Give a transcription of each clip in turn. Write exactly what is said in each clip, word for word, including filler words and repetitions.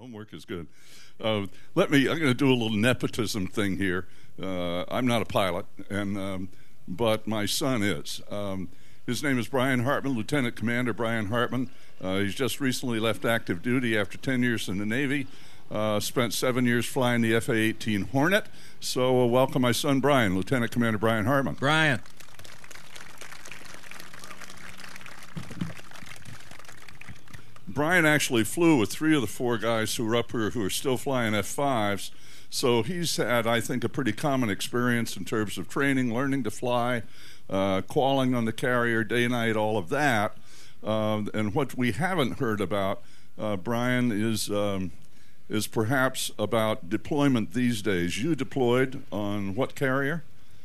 Homework is good. Uh, let me, I'm going to do a little nepotism thing here. Uh, I'm not a pilot, and um, but my son is. Um, his name is Brian Hartman, Lieutenant Commander Brian Hartman. Uh, he's just recently left active duty after ten years in the Navy. Uh, spent seven years flying the F A eighteen Hornet. So uh, welcome my son Brian, Lieutenant Commander Brian Hartman. Brian. Brian actually flew with three of the four guys who are up here who are still flying F fives. So he's had, I think, a pretty common experience in terms of training, learning to fly, uh, qualing on the carrier, day, night, all of that. Uh, and what we haven't heard about, uh, Brian, is um, is perhaps about deployment these days. You deployed on what carrier?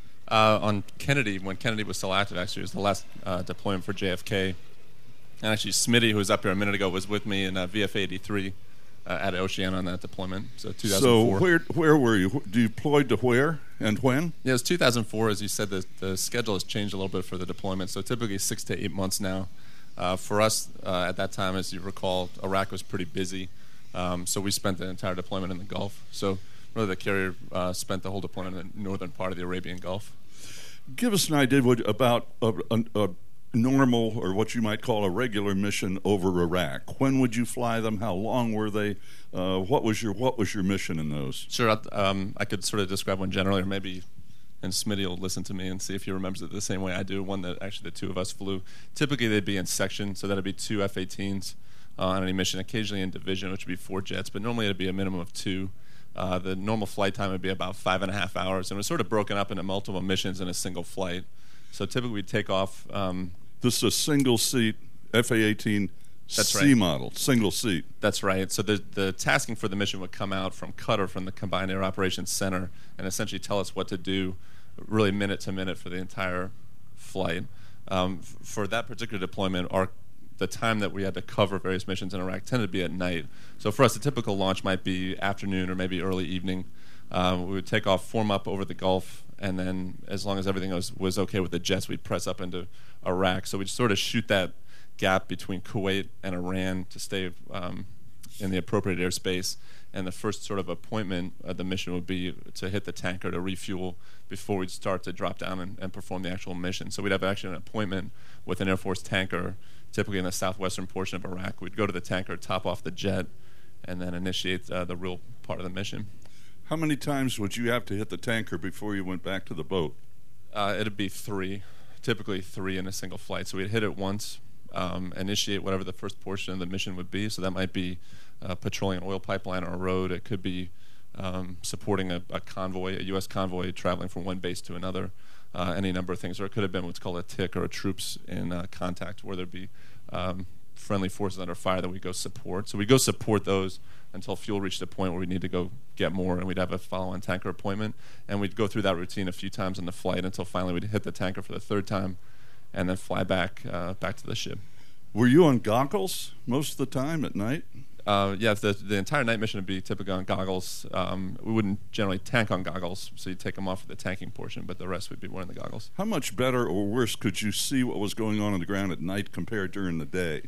Uh, on Kennedy, when Kennedy was still active, actually, it was the last uh, deployment for J F K. And actually, Smitty, who was up here a minute ago, was with me in uh, V F eighty-three uh, at Oceana on that deployment. So two thousand four. So where where were you? Deployed to where and when? Yeah, it was two thousand four. As you said, the, the schedule has changed a little bit for the deployment. So typically six to eight months now. Uh, for us, uh, at that time, as you recall, Iraq was pretty busy. Um, so we spent the entire deployment in the Gulf. So really the carrier uh, spent the whole deployment in the northern part of the Arabian Gulf. Give us an idea what, about a, a, a normal, or what you might call a regular mission over Iraq. When would you fly them? How long were they? Uh, what was your what was your mission in those? Sure, um, I could sort of describe one generally, or maybe, and Smitty will listen to me and see if he remembers it the same way I do. One that actually the two of us flew. Typically they'd be in section, so that'd be two F eighteens uh, on any mission. Occasionally in division, which would be four jets, but normally it'd be a minimum of two. Uh, the normal flight time would be about five and a half hours, and it was sort of broken up into multiple missions in a single flight. So typically we'd take off. Um, this is a single seat F A eighteen That's C right. model, single seat. That's right. So the the tasking for the mission would come out from Qatar, from the Combined Air Operations Center, and essentially tell us what to do, really minute to minute for the entire flight. Um, f- for that particular deployment, our the time that we had to cover various missions in Iraq tended to be at night. So for us, a typical launch might be afternoon or maybe early evening. Um, we would take off, form up over the Gulf, and then as long as everything was, was okay with the jets, we'd press up into Iraq. So we'd sort of shoot that gap between Kuwait and Iran to stay um, in the appropriate airspace. And the first sort of appointment of the mission would be to hit the tanker to refuel before we'd start to drop down and, and perform the actual mission. So we'd have actually an appointment with an Air Force tanker, typically in the southwestern portion of Iraq. We'd go to the tanker, top off the jet, and then initiate uh, the real part of the mission. How many times would you have to hit the tanker before you went back to the boat? Uh, it'd be three, typically three in a single flight. So we'd hit it once, um, initiate whatever the first portion of the mission would be. So that might be uh, patrolling an oil pipeline or a road. It could be um, supporting a, a convoy, a U S convoy traveling from one base to another, uh, any number of things. Or it could have been what's called a T I C, or a troops in uh, contact, where there'd be um, friendly forces under fire that we go support. So we go support those until fuel reached a point where we need to go get more, and we'd have a follow-on tanker appointment, and we'd go through that routine a few times on the flight until finally we'd hit the tanker for the third time, and then fly back uh, back to the ship. Were you on goggles most of the time at night? Uh, yeah, the the entire night mission would be typically on goggles. Um, we wouldn't generally tank on goggles, so you'd take them off for the tanking portion, but the rest would be wearing the goggles. How much better or worse could you see what was going on on the ground at night compared during the day?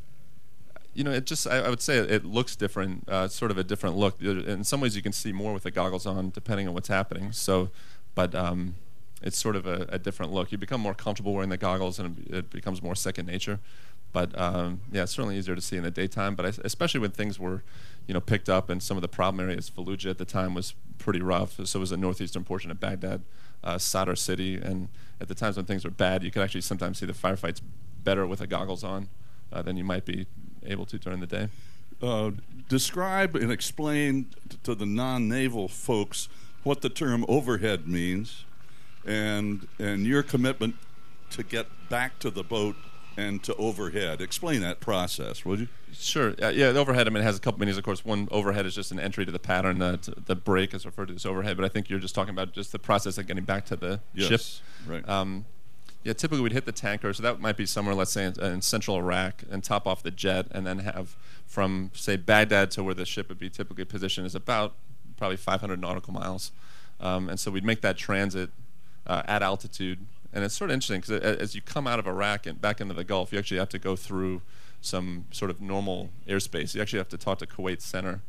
You know, it just, I, I would say it, it looks different, uh, sort of a different look. In some ways you can see more with the goggles on, depending on what's happening. So, but um, it's sort of a, a different look. You become more comfortable wearing the goggles, and it becomes more second nature. But um, yeah, it's certainly easier to see in the daytime, but I, especially when things were, you know, picked up, and some of the problem areas, Fallujah at the time was pretty rough. So was the northeastern portion of Baghdad, uh, Sadr City, and at the times when things were bad, you could actually sometimes see the firefights better with the goggles on uh, than you might be able to during the day. Uh, describe and explain t- to the non-naval folks what the term overhead means, and and your commitment to get back to the boat and to overhead. Explain that process, would you? Sure. Uh, yeah, the overhead, I mean, it has a couple meanings. Of course, one, overhead is just an entry to the pattern. Uh, t- the break is referred to as overhead, but I think you're just talking about just the process of getting back to the yes, ship. Right. Um, Yeah, typically we'd hit the tanker, so that might be somewhere, let's say, in, in central Iraq, and top off the jet, and then have from, say, Baghdad to where the ship would be typically positioned is about probably five hundred nautical miles. Um, and so we'd make that transit uh, at altitude. And it's sort of interesting, because as you come out of Iraq and back into the Gulf, you actually have to go through some sort of normal airspace. You actually have to talk to Kuwait Center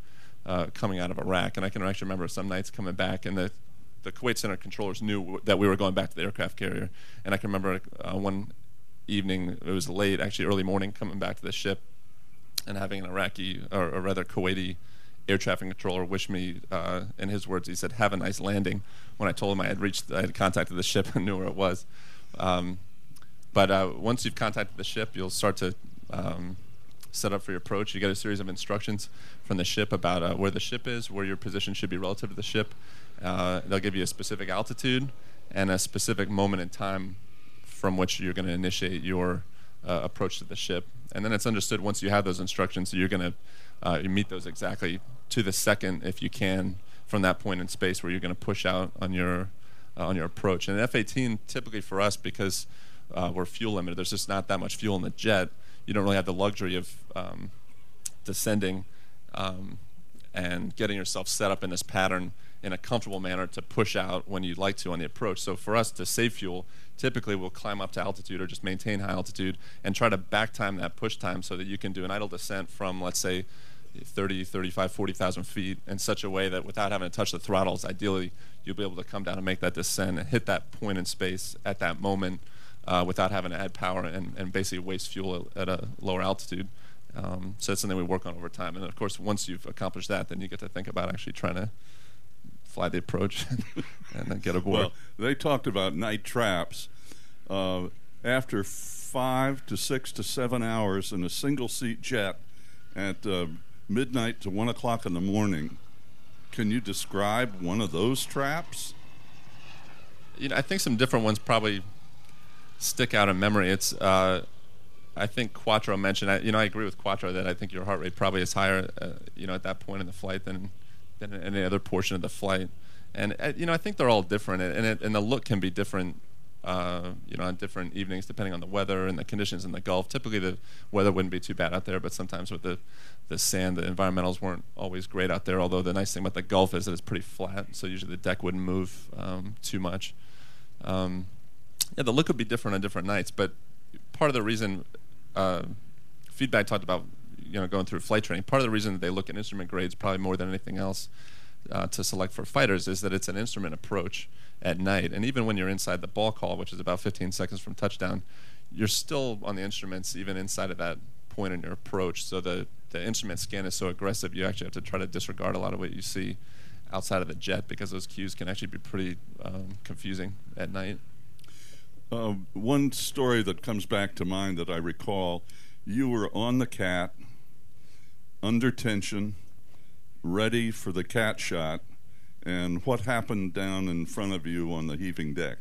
uh, coming out of Iraq. And I can actually remember some nights coming back, and the the Kuwait Center controllers knew w- that we were going back to the aircraft carrier. And I can remember uh, one evening, it was late, actually early morning, coming back to the ship and having an Iraqi, or, or rather Kuwaiti air traffic controller wish me, uh, in his words, he said, "Have a nice landing," when I told him I had reached, I had contacted the ship and knew where it was. Um, but uh, once you've contacted the ship, you'll start to um, set up for your approach. You get a series of instructions from the ship about uh, where the ship is, where your position should be relative to the ship. Uh, they'll give you a specific altitude and a specific moment in time from which you're going to initiate your uh, approach to the ship. And then it's understood once you have those instructions, you're going to uh, you meet those exactly to the second, if you can, from that point in space where you're going to push out on your uh, on your approach. And F eighteen, typically for us, because uh, we're fuel limited, there's just not that much fuel in the jet. You don't really have the luxury of um, descending um, and getting yourself set up in this pattern in a comfortable manner to push out when you'd like to on the approach. So for us to save fuel, typically we'll climb up to altitude or just maintain high altitude and try to back time that push time so that you can do an idle descent from, let's say, thirty, thirty-five, forty thousand feet in such a way that without having to touch the throttles, ideally you'll be able to come down and make that descent and hit that point in space at that moment uh, without having to add power and, and basically waste fuel at, at a lower altitude. Um, so that's something we work on over time. And of course, once you've accomplished that, then you get to think about actually trying to fly the approach and then get aboard. Well, they talked about night traps. Uh, after five to six to seven hours in a single-seat jet at uh, midnight to one o'clock in the morning, can you describe one of those traps? You know, I think some different ones probably stick out in memory. It's, uh, I think Quattro mentioned, I, you know, I agree with Quattro that I think your heart rate probably is higher, uh, you know, at that point in the flight than than any other portion of the flight. And, uh, you know, I think they're all different, and, it, and the look can be different, uh, you know, on different evenings depending on the weather and the conditions in the Gulf. Typically the weather wouldn't be too bad out there, but sometimes with the, the sand, the environmentals weren't always great out there, although the nice thing about the Gulf is that it's pretty flat, so usually the deck wouldn't move um, too much. Um, yeah, the look would be different on different nights, but part of the reason, uh, feedback talked about, you know, going through flight training, part of the reason that they look at instrument grades probably more than anything else uh, to select for fighters is that it's an instrument approach at night. And even when you're inside the ball call, which is about fifteen seconds from touchdown, you're still on the instruments even inside of that point in your approach. So the, the instrument scan is so aggressive, you actually have to try to disregard a lot of what you see outside of the jet because those cues can actually be pretty um, confusing at night. Uh, one story that comes back to mind that I recall, you were on the cat, under tension, ready for the cat shot, and what happened down in front of you on the heaving deck?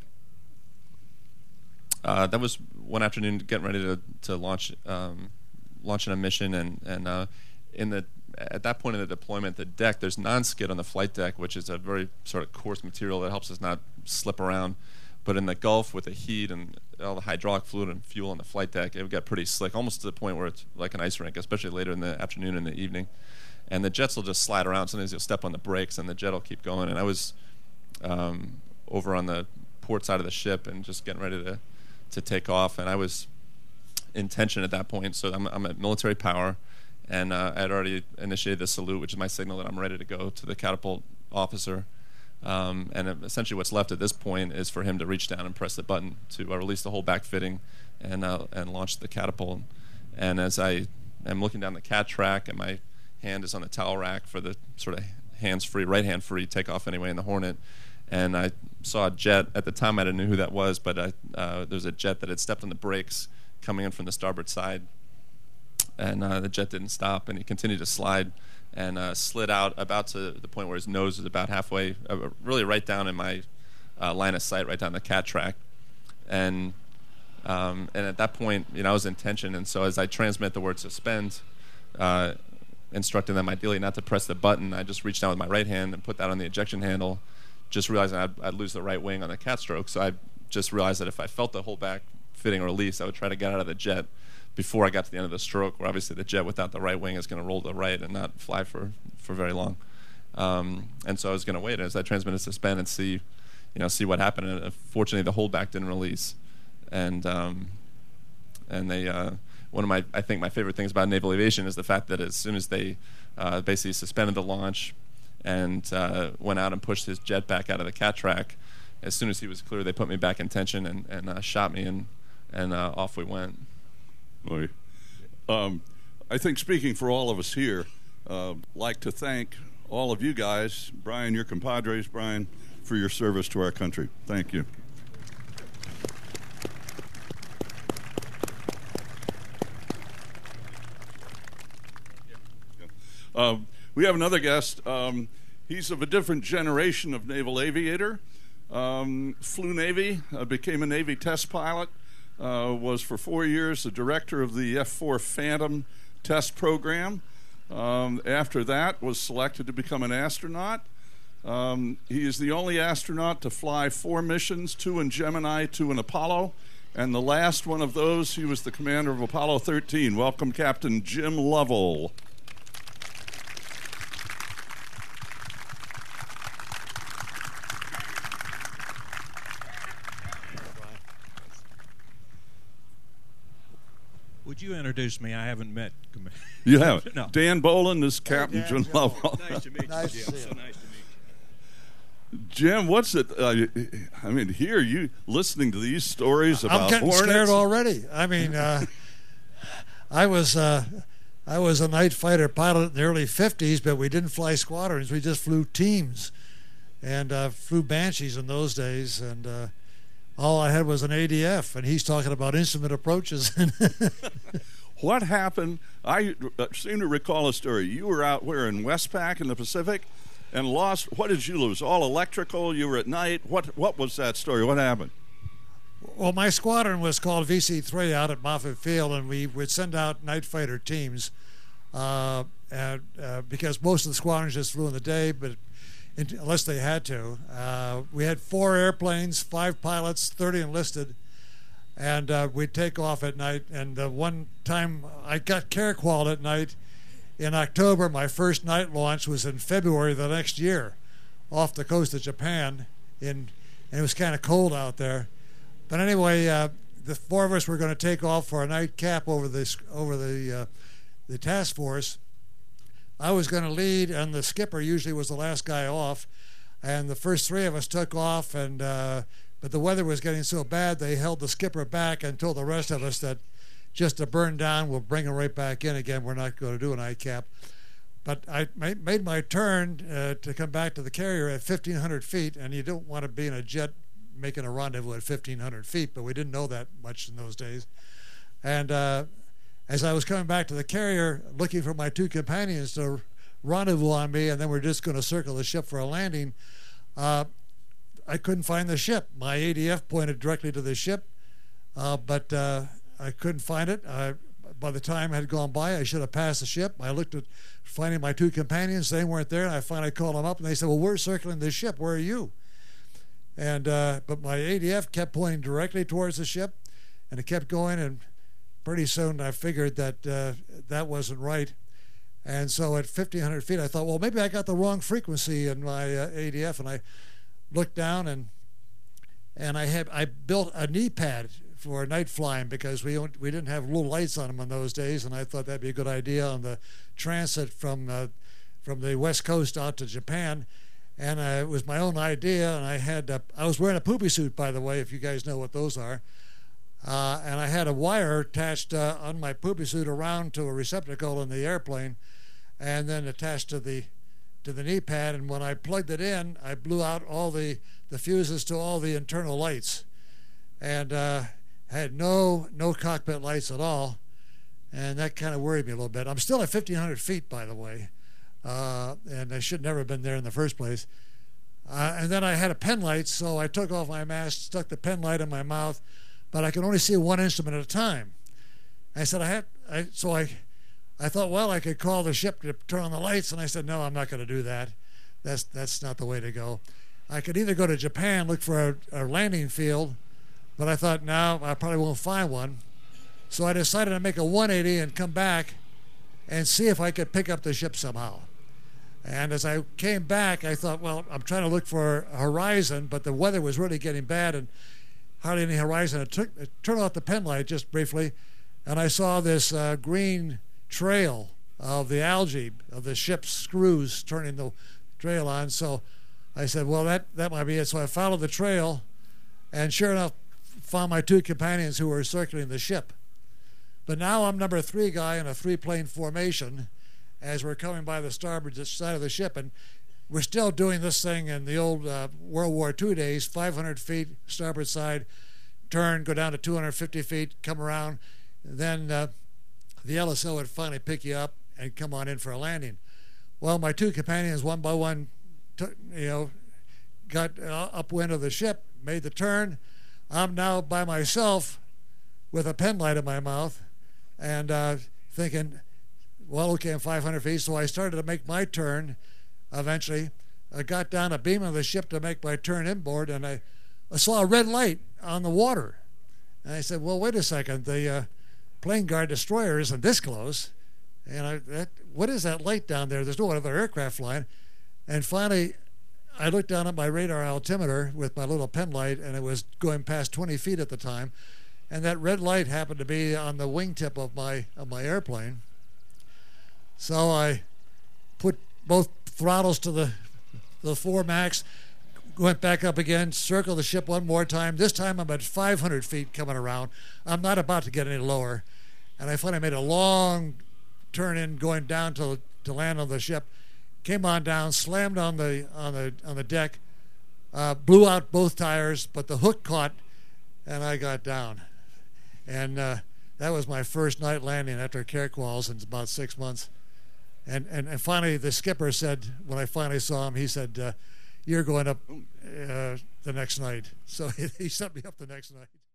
Uh, that was one afternoon getting ready to, to launch um, launching a mission, and, and uh, in the at that point in the deployment, the deck, there's non-skid on the flight deck, which is a very sort of coarse material that helps us not slip around. But in the Gulf, with the heat and all the hydraulic fluid and fuel on the flight deck, it would get pretty slick, almost to the point where it's like an ice rink, especially later in the afternoon and the evening. And the jets will just slide around. Sometimes you'll step on the brakes, and the jet will keep going. And I was um, over on the port side of the ship and just getting ready to, to take off. And I was in tension at that point. So I'm, I'm at military power, and uh, I had already initiated the salute, which is my signal that I'm ready to go to the catapult officer. Um, and essentially what's left at this point is for him to reach down and press the button to uh, release the whole back fitting and uh, and launch the catapult. And as I am looking down the cat track and my hand is on the towel rack for the sort of hands-free, right-hand-free takeoff anyway in the Hornet, and I saw a jet. At the time I didn't know who that was, but I, uh, there was a jet that had stepped on the brakes coming in from the starboard side. And uh, the jet didn't stop, and he continued to slide and uh, slid out about to the point where his nose was about halfway, uh, really right down in my uh, line of sight, right down the cat track. And um, and at that point, you know, I was in tension, and so as I transmit the word suspend, uh, instructing them ideally not to press the button, I just reached down with my right hand and put that on the ejection handle, just realizing I'd, I'd lose the right wing on the cat stroke. So I just realized that if I felt the whole back fitting release, I would try to get out of the jet before I got to the end of the stroke, where obviously the jet without the right wing is going to roll to the right and not fly for, for very long. Um, and so I was going to wait as I transmitted suspend and see, you know, see what happened. And uh, fortunately, the holdback didn't release, and um, and they uh, one of my, I think my favorite things about naval aviation is the fact that as soon as they uh, basically suspended the launch and uh, went out and pushed his jet back out of the cat track, as soon as he was clear, they put me back in tension and, and uh, shot me, and, and uh, off we went. Boy. Um, I think speaking for all of us here, uh, like to thank all of you guys, Brian, your compadres, Brian, for your service to our country. Thank you. Uh, we have another guest. Um, he's of a different generation of naval aviator. Um, flew Navy, uh, became a Navy test pilot, uh, was for four years the director of the F four Phantom test program. Um, after that, was selected to become an astronaut. Um, he is the only astronaut to fly four missions, two in Gemini, two in Apollo, and the last one of those, he was the commander of Apollo thirteen. Welcome, Captain Jim Lovell. Would you introduce me? I haven't met. You have. No. Dan Boland is Captain Dan, Jim Jim Lovell. Nice to meet you, Nice to Jim. see So you. nice to meet Jim, what's it? Uh, I mean, here you listening to these stories about I'm getting hornets. scared already. I mean, uh, I was uh, I was a night fighter pilot in the early fifties, but we didn't fly squadrons. We just flew teams, and uh, flew Banshees in those days. And uh, all I had was an A D F, and he's talking about instrument approaches. What happened? I uh, seem to recall a story. You were out where in Westpac in the Pacific, and lost. What did you lose? All electrical. You were at night. What What was that story? What happened? Well, my squadron was called V C three out at Moffett Field, and we would send out night fighter teams uh, and, uh, because most of the squadrons just flew in the day, but in, unless they had to. Uh, we had four airplanes, five pilots, thirty enlisted, and uh, we'd take off at night. And the one time I got care-qualed at night in October, my first night launch was in February the next year off the coast of Japan, in, and it was kind of cold out there. But anyway, uh, the four of us were going to take off for a night cap over this over the uh, the task force. I was going to lead, and the skipper usually was the last guy off. And the first three of us took off, and uh, but the weather was getting so bad they held the skipper back and told the rest of us that just to burn down, we'll bring him right back in again. We're not going to do an I cap. But I made my turn uh, to come back to the carrier at fifteen hundred feet, and you don't want to be in a jet making a rendezvous at fifteen hundred feet, but we didn't know that much in those days. And uh, as I was coming back to the carrier, looking for my two companions to rendezvous on me, and then we're just going to circle the ship for a landing, uh, I couldn't find the ship. My A D F pointed directly to the ship, uh, but uh, I couldn't find it. I, by the time it had gone by, I should have passed the ship. I looked at finding my two companions. They weren't there, and I finally called them up, and they said, well, we're circling the ship. Where are you? And uh, but my A D F kept pointing directly towards the ship, and it kept going, and pretty soon I figured that uh, that wasn't right. And so at fifteen hundred feet, I thought, well, maybe I got the wrong frequency in my uh, A D F, and I looked down, and and I had I built a knee pad for night flying because we don't, we didn't have little lights on them in those days, and I thought that'd be a good idea on the transit from uh, from the West Coast out to Japan. And uh, it was my own idea, and I had uh, I was wearing a poopy suit, by the way, if you guys know what those are. Uh, and I had a wire attached uh, on my poopy suit around to a receptacle in the airplane, and then attached to the to the knee pad. And when I plugged it in, I blew out all the, the fuses to all the internal lights, and uh, had no no cockpit lights at all. And that kind of worried me a little bit. I'm still at fifteen hundred feet, by the way. Uh, and I should never have been there in the first place. Uh, and then I had a pen light, so I took off my mask, stuck the pen light in my mouth, but I could only see one instrument at a time. I said I had, I, so I, I thought, well, I could call the ship to turn on the lights, and I said, no, I'm not going to do that. That's that's not the way to go. I could either go to Japan, look for a, a landing field, but I thought, no, I probably won't find one. So I decided to make a one eighty and come back and see if I could pick up the ship somehow. And as I came back, I thought, well, I'm trying to look for a horizon, but the weather was really getting bad and hardly any horizon. I took, I turned off the pen light just briefly, and I saw this uh, green trail of the algae of the ship's screws turning the trail on. So I said, well, that, that might be it. So I followed the trail, and sure enough, found my two companions who were circling the ship. But now I'm number three guy in a three-plane formation as we're coming by the starboard side of the ship. And we're still doing this thing in the old uh, World War Two days, five hundred feet starboard side, turn, go down to two hundred fifty feet, come around. Then uh, the L S O would finally pick you up and come on in for a landing. Well, my two companions, one by one, t you know, got uh, upwind of the ship, made the turn. I'm now by myself with a pen light in my mouth and uh, thinking, well, okay, I'm five hundred feet. So I started to make my turn eventually. I got down a beam of the ship to make my turn inboard, and I, I saw a red light on the water. And I said, well, wait a second. The uh, plane guard destroyer isn't this close. And I, that, what is that light down there? There's no other aircraft flying. And finally, I looked down at my radar altimeter with my little pen light, and it was going past twenty feet at the time. And that red light happened to be on the wingtip of my of my airplane. So I put both throttles to the the four max, went back up again, circled the ship one more time. This time I'm at five hundred feet coming around. I'm not about to get any lower. And I finally made a long turn in going down to to land on the ship. Came on down, slammed on the on the on the deck, uh, blew out both tires, but the hook caught, and I got down. And uh, that was my first night landing after Cairquois in about six months. And, and and finally, the skipper said, when I finally saw him, he said, uh, "You're going up uh, the next night." So he, he sent me up the next night.